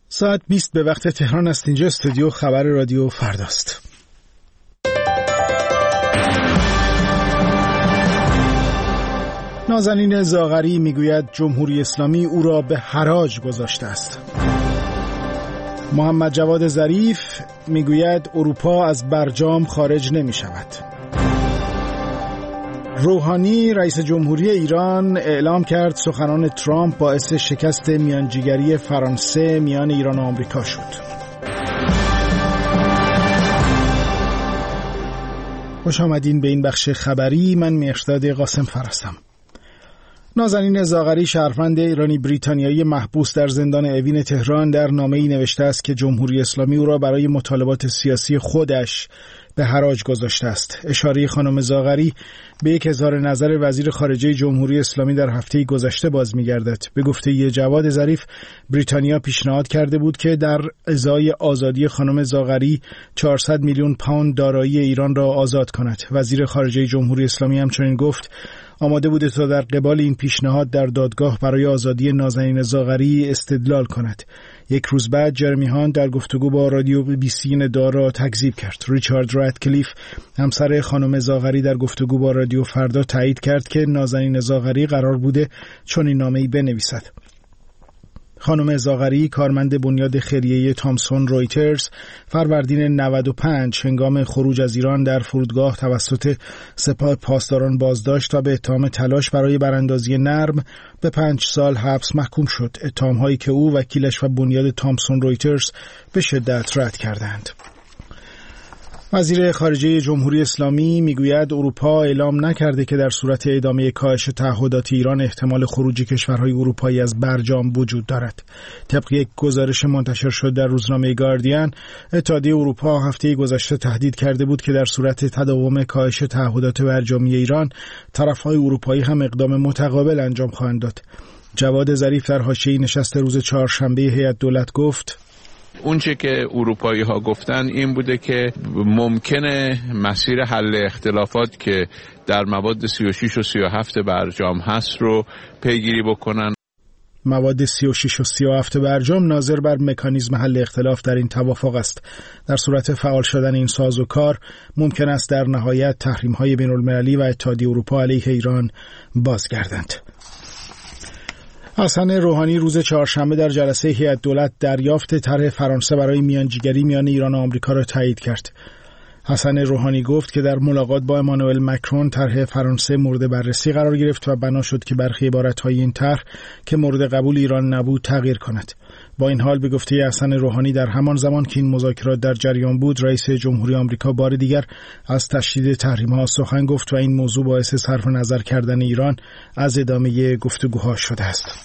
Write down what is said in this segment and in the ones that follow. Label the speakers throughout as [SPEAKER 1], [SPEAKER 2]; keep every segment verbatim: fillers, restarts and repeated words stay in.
[SPEAKER 1] ساعت بیست به وقت تهران است. اینجا استودیو خبر رادیو فرداست. نازنین زاغری میگوید جمهوری اسلامی او را به حراج گذاشته است. محمد جواد ظریف میگوید اروپا از برجام خارج نمی شود. روحانی رئیس جمهوری ایران اعلام کرد سخنان ترامپ باعث شکست میانجیگری فرانسه میان ایران و آمریکا شد. خوش آمدین به این بخش خبری. من مهرداد قاسم فرستم. نازنین زاغری شهروند ایرانی بریتانیایی محبوس در زندان اوین تهران در نامه‌ای نوشته است که جمهوری اسلامی او را برای مطالبات سیاسی خودش به حراج گذاشته است. اشاره خانم زاغری به یک اظهار نظر وزیر خارجه جمهوری اسلامی در هفته گذشته باز می‌گردد. به گفته جواد ظریف، بریتانیا پیشنهاد کرده بود که در ازای آزادی خانم زاغری چهارصد میلیون پوند دارایی ایران را آزاد کند. وزیر خارجه جمهوری اسلامی همچنین گفت آماده بوده تا در قبال این پیشنهاد در دادگاه برای آزادی نازنین زاغری استدلال کند. یک روز بعد جرمی هانت در گفتگو با رادیو بی بی سی این ادعا را تکذیب کرد. ریچارد رادکلیف همسر خانم زاغری در گفتگو با رادیو فردا تایید کرد که نازنین زاغری قرار بوده چنین نامه‌ای بنویسد. خانم زاغری کارمند بنیاد خیریه تامسون رویترز فروردین نود و پنج هنگام خروج از ایران در فرودگاه توسط سپاه پاسداران بازداشت و به اتهام تلاش برای براندازی نرم به پنج سال حبس محکوم شد. اتهام‌هایی که او، وکیلش و بنیاد تامسون رویترز به شدت رد کردند. وزیر خارجه جمهوری اسلامی میگوید اروپا اعلام نکرده که در صورت ادامه کاهش تعهدات ایران احتمال خروج کشورهای اروپایی از برجام وجود دارد. طبق یک گزارش منتشر شد در روزنامه گاردین، اتحادیه اروپا هفته گذشته تهدید کرده بود که در صورت تداوم کاهش تعهدات برجامی ایران، طرفهای اروپایی هم اقدام متقابل انجام خواهند داد. جواد ظریف در حاشیه نشست روز چهارشنبه هیئت دولت گفت
[SPEAKER 2] اونچه که اروپایی ها گفتن این بوده که ممکنه مسیر حل اختلافات که در مواد سی و شش و سی و هفت برجام هست رو پیگیری بکنن.
[SPEAKER 1] مواد سی و شش و سی و هفت برجام ناظر بر مکانیزم حل اختلاف در این توافق است. در صورت فعال شدن این سازوکار ممکن است در نهایت تحریم‌های بین‌المللی و اتحادیه اروپا علیه ایران بازگردند. حسن روحانی روز چهارشنبه در جلسه هیئت دولت دریافت طرح فرانسه برای میانجیگری میان ایران و آمریکا را تایید کرد. حسن روحانی گفت که در ملاقات با امانوئل مکرون طرح فرانسه مورد بررسی قرار گرفت و بنا شد که برخی عبارت‌های این طرح که مورد قبول ایران نبود تغییر کند. با این حال به گفته حسن روحانی در همان زمان که این مذاکرات در جریان بود، رئیس جمهوری آمریکا بار دیگر از تشدید تحریم‌ها سخن گفت و این موضوع باعث صرف نظر کردن ایران از ادامه گفتگوها شده است.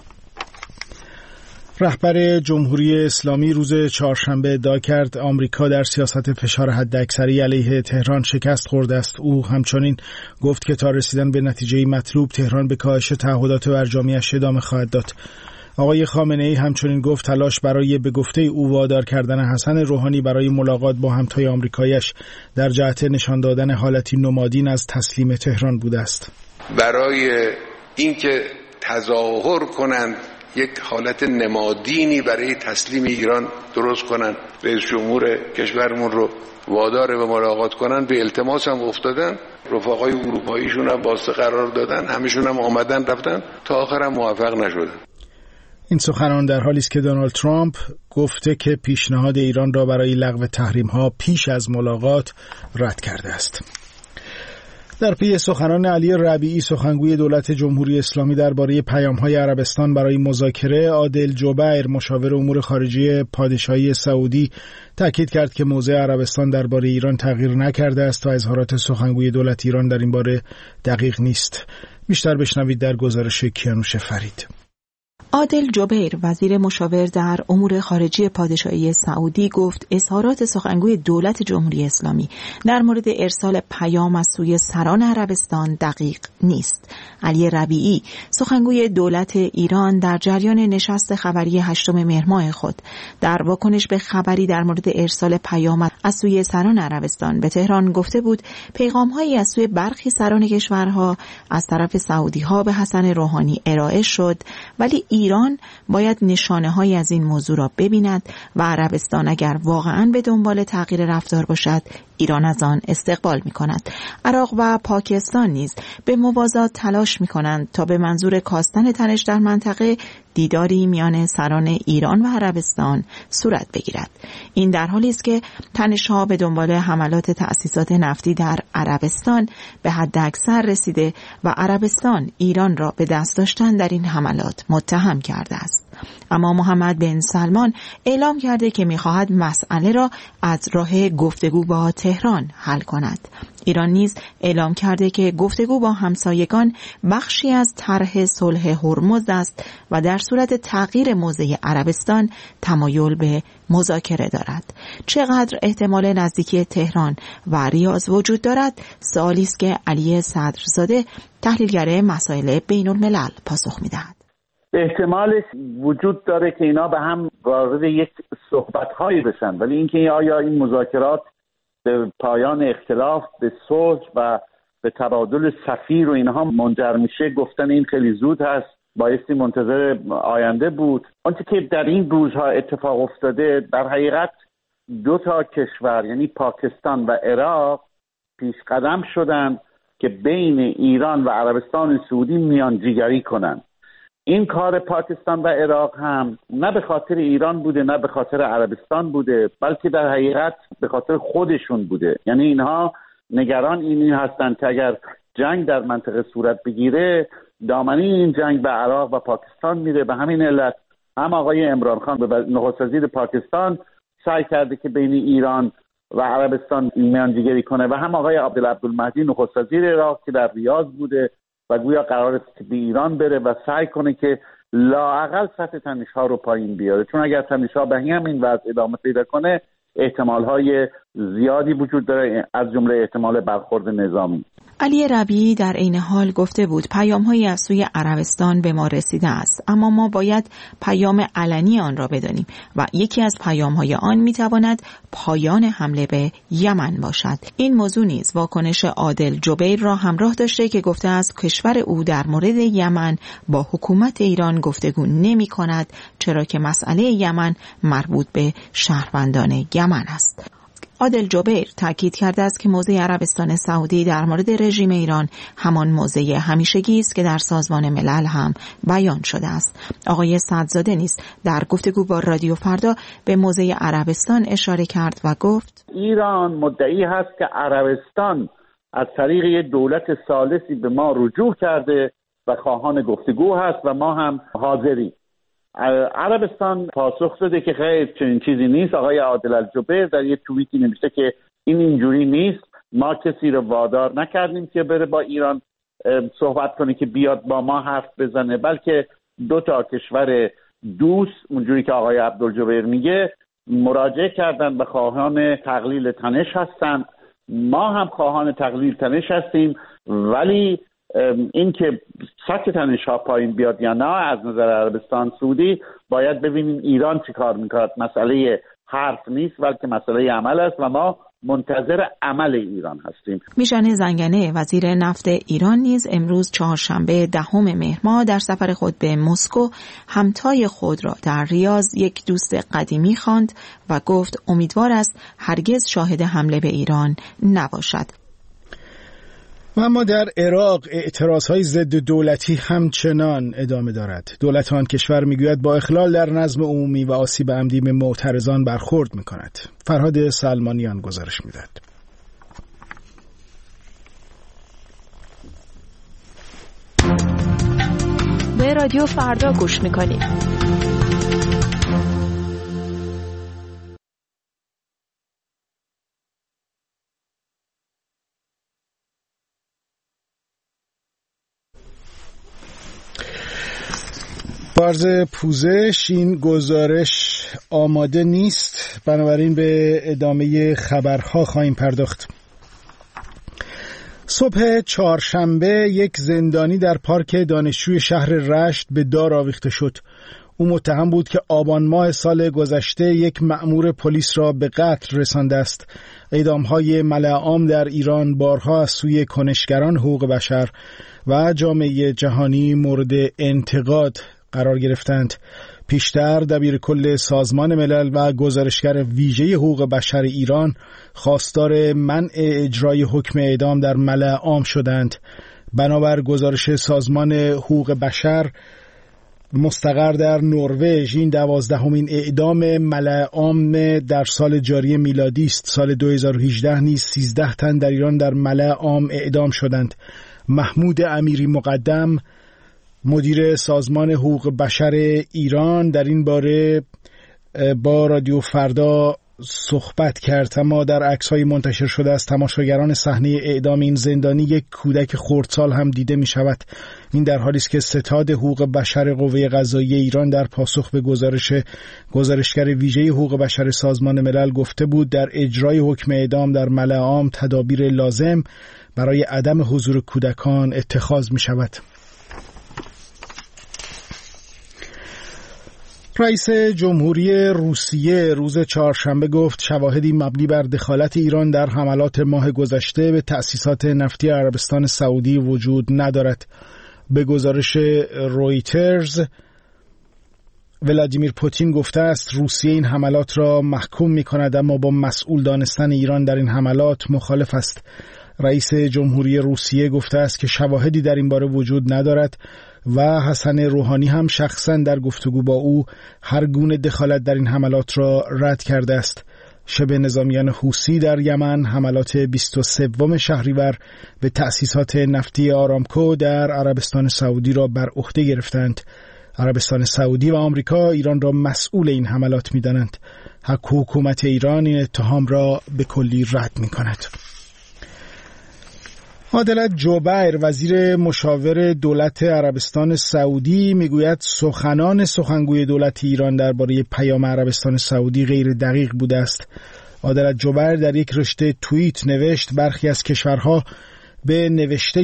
[SPEAKER 1] رهبر جمهوری اسلامی روز چهارشنبه ادعا کرد آمریکا در سیاست فشار حداکثری علیه تهران شکست خورده است. او همچنین گفت که تا رسیدن به نتیجه مطلوب تهران به کاهش تعهدات برجامی‌اش ادامه خواهد داد. آقای خامنه‌ای همچنین گفت تلاش برای به گفته او وادار کردن حسن روحانی برای ملاقات با همتای آمریکایی‌اش در جهت نشان دادن حالتی نمادین از تسلیم تهران بوده است.
[SPEAKER 3] برای اینکه تظاهر کنند یک حالت نمادینی برای تسلیم ایران درست کنن، رئیس جمهور کشورمون رو وادار به ملاقات کنن، به التماس هم افتادن، رفقای اروپاییشون هم واسطه قرار دادن، همشون هم آمدن رفتن، تا آخر هم موفق نشدن.
[SPEAKER 1] این سخنان در حالی است که دونالد ترامپ گفته که پیشنهاد ایران را برای لغو تحریم‌ها پیش از ملاقات رد کرده است. در پی سخنان علی ربیعی سخنگوی دولت جمهوری اسلامی درباره پیام‌های عربستان برای مذاکره، عادل جبیر مشاور امور خارجه پادشاهی سعودی تاکید کرد که موضع عربستان درباره ایران تغییر نکرده است و اظهارات سخنگوی دولت ایران در این باره دقیق نیست. بیشتر بشنوید در گزارش کیانوش فرید.
[SPEAKER 4] عادل جبیر وزیر مشاور در امور خارجه پادشاهی سعودی گفت اظهارات سخنگوی دولت جمهوری اسلامی در مورد ارسال پیام از سوی سران عربستان دقیق نیست. علی ربیعی سخنگوی دولت ایران در جریان نشست خبری هشتم مهر ماه خود در واکنش به خبری در مورد ارسال پیام از سوی سران عربستان به تهران گفته بود پیغام‌هایی از سوی برخی سران کشورها از طرف سعودی‌ها به حسن روحانی ارائه شد، ولی ایران باید نشانه های از این موضوع را ببیند و عربستان اگر واقعاً به دنبال تغییر رفتار باشد ایران از آن استقبال می کند. عراق و پاکستان نیز به موازات تلاش می کنند تا به منظور کاستن تنش در منطقه دیداری میان سران ایران و عربستان صورت بگیرد. این در حالی است که تنش‌ها به دنبال حملات تأسیسات نفتی در عربستان به حد اکثر رسیده و عربستان ایران را به دست داشتن در این حملات متهم کرده است. اما محمد بن سلمان اعلام کرده که می‌خواهد مسئله را از راه گفتگو با تهران حل کند. ایران نیز اعلام کرده که گفتگو با همسایگان بخشی از طرح صلح هرمز است و در صورت تغییر موضع عربستان تمایل به مذاکره دارد. چقدر احتمال نزدیکی تهران و ریاض وجود دارد؟ سوالی است که علی صدرزاده تحلیلگر مسائل بین الملل پاسخ می‌دهد.
[SPEAKER 5] احتمالش وجود داره که اینا به هم وارد یک صحبت‌هایی بشن، ولی اینکه آیا این مذاکرات به پایان اختلاف، به صلح و به تبادل سفیر و اینها منجر میشه، گفتن این خیلی زود هست. بایستی منتظر آینده بود. آنچه که در این روزها اتفاق افتاده در حقیقت دو تا کشور یعنی پاکستان و عراق پیش قدم شدن که بین ایران و عربستان سعودی میانجیگری کنن. این کار پاکستان و عراق هم نه به خاطر ایران بوده نه به خاطر عربستان بوده، بلکه در حقیقت به خاطر خودشون بوده. یعنی اینها نگران اینی هستند که اگر جنگ در منطقه صورت بگیره دامنه این جنگ به عراق و پاکستان میره. به همین علت هم آقای عمران خان نخست وزیر پاکستان سعی کرده که بین ایران و عربستان میانجیگری کنه و هم آقای عبدالمهدی نخست وزیر عراق که در ریاض بوده و گویا قرار است که به ایران بره و سعی کنه که لااقل سطح تنش‌ها رو پایین بیاره، چون اگر تنش‌ها به همین وضع ادامه پیدا کنه احتمال‌های زیادی وجود داره، از جمله احتمال برخورد نظامی.
[SPEAKER 4] علی ربیعی در عین حال گفته بود پیام‌هایی از سوی عربستان به ما رسیده است، اما ما باید پیام علنی آن را بدانیم و یکی از پیام‌های آن می‌تواند پایان حمله به یمن باشد. این موضوع نیز واکنش عادل جبیر را همراه داشته که گفته است کشور او در مورد یمن با حکومت ایران گفتگو نمی‌کند، چرا که مسئله یمن مربوط به شهروندان یمن است. عادل جبیر تاکید کرده است که موضع عربستان سعودی در مورد رژیم ایران همان موضع همیشگی است که در سازمان ملل هم بیان شده است. آقای صدرزاده نیز در گفتگو با رادیو فردا به موضع عربستان اشاره کرد و گفت
[SPEAKER 5] ایران مدعی هست که عربستان از طریق یک دولت ثالثی به ما رجوع کرده و خواهان گفتگو هست و ما هم حاضری. عربستان پاسخ داده که خیر چنین چیزی نیست. آقای عادل الجبیر در یک توییتی نوشته که این اینجوری نیست، ما کسی رو وادار نکردیم که بره با ایران صحبت کنه که بیاد با ما حرف بزنه، بلکه دو تا کشور دوست اونجوری که آقای عبدالجبیر میگه مراجعه کردن به خواهان تقلیل تنش هستن. ما هم خواهان تقلیل تنش هستیم، ولی این که سطح تنش‌ها پایین بیاد یا نه از نظر عربستان سعودی باید ببینیم ایران چی کار میکنه. مسئله حرف نیست بلکه مسئله عمل است و ما منتظر عمل ایران هستیم.
[SPEAKER 4] میشن زنگنه وزیر نفت ایران نیز امروز چهارشنبه دهم مهر ماه در سفر خود به مسکو همتای خود را در ریاض یک دوست قدیمی خواند و گفت امیدوار است هرگز شاهد حمله به ایران نباشد.
[SPEAKER 1] و اما در عراق اعتراضهای ضد دولتی همچنان ادامه دارد. دولت آن کشور میگوید با اخلال در نظم عمومی و آسیب عمدی به معترضان برخورد میکند. فرهاد سلمانیان گزارش میداد.
[SPEAKER 6] به رادیو فردا گوش میکنید.
[SPEAKER 1] بارز پوزش این گزارش آماده نیست، بنابراین به ادامه خبرها خواهیم پرداخت. صبح چهارشنبه یک زندانی در پارک دانشجوی شهر رشت به دار آویخته شد. او متهم بود که آبان ماه سال گذشته یک مأمور پلیس را به قتل رسانده است. اعدام‌های ملأ عام در ایران بارها از سوی کنشگران حقوق بشر و جامعه جهانی مورد انتقاد قرار گرفتند. پیشتر دبیر کل سازمان ملل و گزارشگر ویژه حقوق بشر ایران خواستار منع اجرای حکم اعدام در ملأ عام شدند. بنابر گزارش سازمان حقوق بشر مستقر در نروژ، این دوازدهمین اعدام ملأ عام در سال جاری میلادی است. سال دو هزار و هجده نیز سیزده تن در ایران در ملأ عام اعدام شدند. محمود امیری مقدم، مدیر سازمان حقوق بشر ایران، در این باره با رادیو فردا صحبت کرد. اما در عکس‌های منتشر شده از تماشاگران صحنه اعدام این زندانی یک کودک خردسال هم دیده می شود. این در حالی است که ستاد حقوق بشر قوه قضاییه ایران در پاسخ به گزارش گزارشگر ویژه حقوق بشر سازمان ملل گفته بود در اجرای حکم اعدام در ملأ عام تدابیر لازم برای عدم حضور کودکان اتخاذ می شود. رئیس جمهوری روسیه روز چهارشنبه گفت شواهدی مبنی بر دخالت ایران در حملات ماه گذشته به تأسیسات نفتی عربستان سعودی وجود ندارد. به گزارش رویترز، ولادیمیر پوتین گفته است روسیه این حملات را محکوم می کند، اما با مسئول دانستن ایران در این حملات مخالف است. رئیس جمهوری روسیه گفته است که شواهدی در این باره وجود ندارد و حسن روحانی هم شخصا در گفتگو با او هر گونه دخالت در این حملات را رد کرده است. شبه نظامیان حوثی در یمن حملات بیست و سوم شهریور به تأسیسات نفتی آرامکو در عربستان سعودی را بر عهده گرفتند. عربستان سعودی و آمریکا ایران را مسئول این حملات می‌دانند. حکومت ایران این اتهام را به کلی رد می‌کند. عادل جبیر، وزیر مشاور دولت عربستان سعودی، میگوید سخنان سخنگوی دولت ایران درباره پیام عربستان سعودی غیر دقیق بوده است. عادل جبیر در یک رشته توییت نوشت برخی از کشورها به نوشته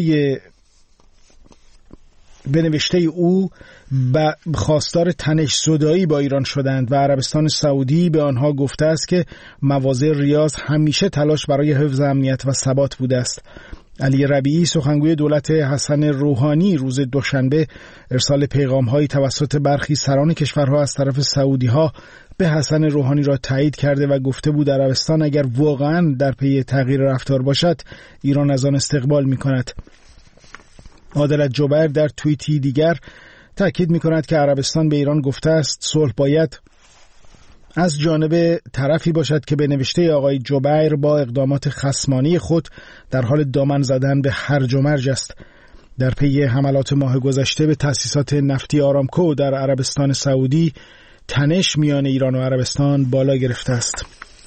[SPEAKER 1] به نوشته او خواستار تنش زدایی با ایران شدند و عربستان سعودی به آنها گفته است که مواضع ریاض همیشه تلاش برای حفظ امنیت و ثبات بوده است. علی ربیعی، سخنگوی دولت حسن روحانی، روز دوشنبه ارسال پیغام‌هایی توسط برخی سران کشورها از طرف سعودی‌ها به حسن روحانی را تایید کرده و گفته بود عربستان اگر واقعاً در پی تغییر رفتار باشد، ایران از آن استقبال می‌کند. عادل جبیر در توییتی دیگر تأکید می‌کند که عربستان به ایران گفته است صلح باید از جانب طرفی باشد که به نوشته آقای جبیر با اقدامات خصمانه خود در حال دامن زدن به هرج و مرج است. در پی حملات ماه گذشته به تأسیسات نفتی آرامکو در عربستان سعودی تنش میان ایران و عربستان بالا گرفته است.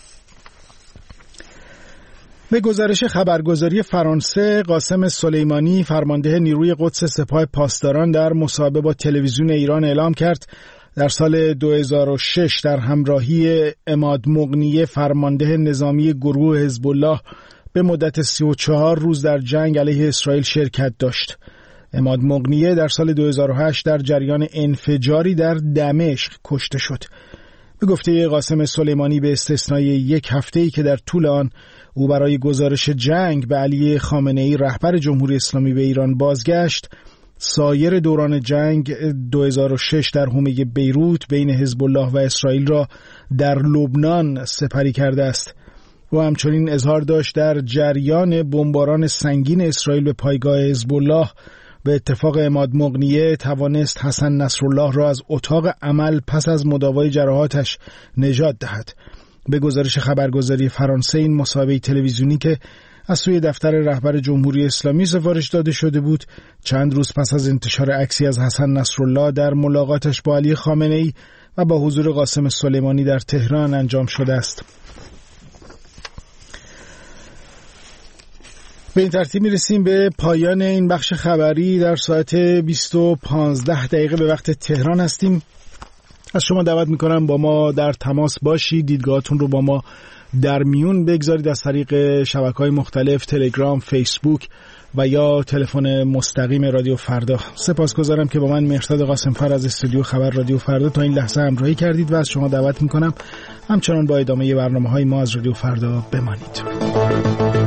[SPEAKER 1] به گزارش خبرگزاری فرانسه، قاسم سلیمانی، فرمانده نیروی قدس سپاه پاسداران، در مصاحبه با تلویزیون ایران اعلام کرد در سال دو هزار و شش در همراهی عماد مغنیه، فرمانده نظامی گروه حزب الله، به مدت سی و چهار روز در جنگ علیه اسرائیل شرکت داشت. عماد مغنیه در سال دو هزار و هشت در جریان انفجاری در دمشق کشته شد. به گفته قاسم سلیمانی به استثنای یک هفته‌ای که در طول آن او برای گزارش جنگ به علی خامنه‌ای رهبر جمهوری اسلامی به ایران بازگشت، سایر دوران جنگ دو هزار و شش در حومه بیروت بین حزب الله و اسرائیل را در لبنان سپری کرده است. او همچنین اظهار داشت در جریان بمباران سنگین اسرائیل به پایگاه حزب الله به اتفاق عماد مغنیه توانست حسن نصرالله را از اتاق عمل پس از مداوای جراحاتش نجات دهد. به گزارش خبرگزاری فرانسه، این مصاحبه تلویزیونی که از سوی دفتر رهبر جمهوری اسلامی سفارش داده شده بود، چند روز پس از انتشار عکسی از حسن نصرالله در ملاقاتش با علی خامنه‌ای و با حضور قاسم سلیمانی در تهران انجام شده است. به این ترتیب میرسیم به پایان این بخش خبری. در ساعت بیست و پانزده دقیقه به وقت تهران هستیم. از شما دعوت میکنم با ما در تماس باشید، دیدگاهاتون رو با ما در میون بگذارید از طریق شبکه‌های مختلف، تلگرام، فیسبوک و یا تلفن مستقیم رادیو فردا. سپاسگزارم که با من مهرداد قاسمفر از استودیو خبر رادیو فردا تا این لحظه همراهی کردید و از شما دعوت میکنم همچنان با ادامه برنامه‌های ما از رادیو فردا بمانید.